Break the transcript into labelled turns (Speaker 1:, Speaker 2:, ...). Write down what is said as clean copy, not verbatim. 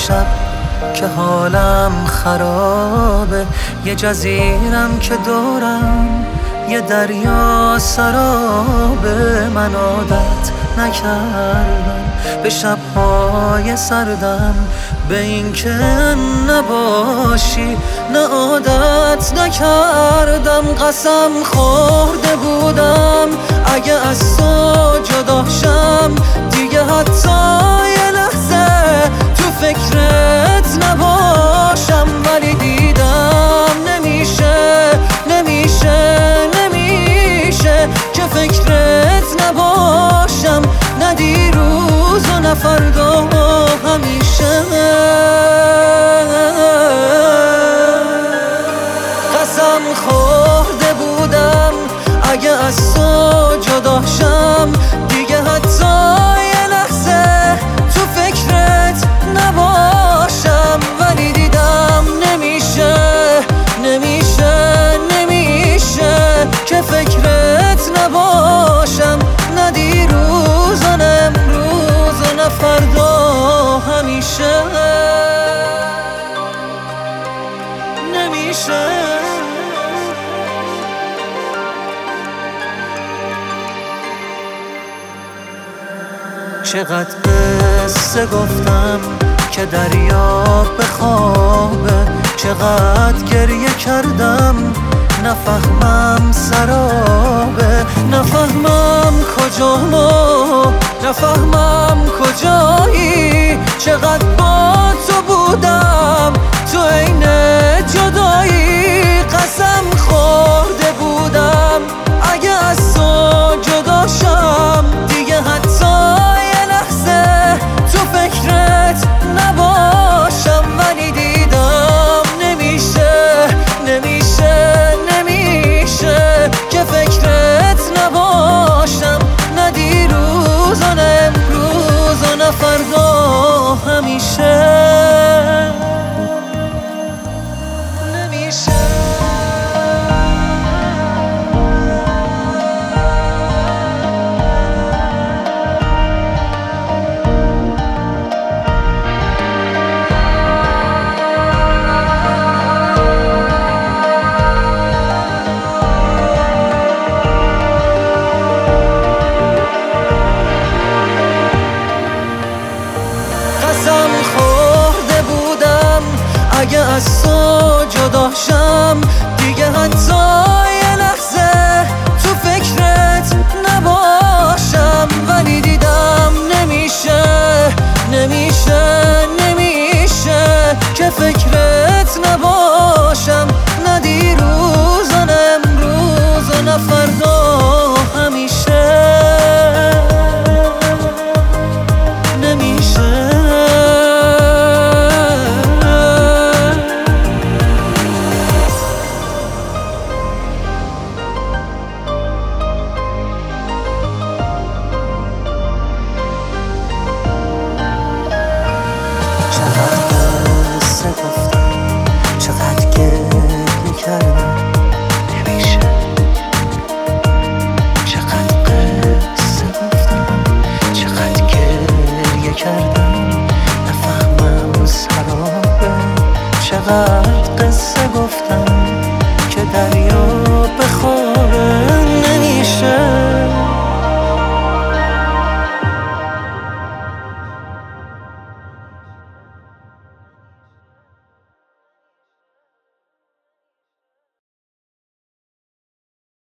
Speaker 1: شب که حالم خرابه، یه جزیرم که دورم یه دریا سرابه. من عادت نکردم به شب‌های سردم، به این که نباشی نه عادت نکردم. قسم خورده بودم اگه از تو جدا شم دیگه حتی یه لحظه تو فکرت نباشم. ولی دیدم نمیشه که فکرت نباشم، نه دیروز و نه فردا، همیشه. قسم خورده بودم اگه از تو جدا شم دیگه حتی یه لحظه تو فکرت نباشم. ولی دیدم نمیشه که فکرت نباشم، نه دیروز و نه امروز و نه فردا، همیشه. نمیشه. چقدر قصه گفتم که دریا بخوابه، چقدر گریه کردم نفهمم سرابه، نفهمم کجامو، نفهمم کجایی. چقدر با تو بودم تو عین جدایی. قسم خورده بودم اگه از تو جدا شم دیگه حتی یه لحظه تو فکرت نباشم. ولی دیدم نمیشه که فکرت نباشم، نه دیروز و نه امروز و نه فردا، همیشه. قسم خورده بودم اگه از تو جدا شم دیگه حتی یه لحظه تو فکرت نباشم. ولی دیدم نمیشه که فکرت نباشم، نه دیروز و نه امروز و نه فردا، همیشه. چقدر گریه کردم نمیشه، چقدر قصه گفتم چقدر گریه کردم نفهمم سرابه، چقدر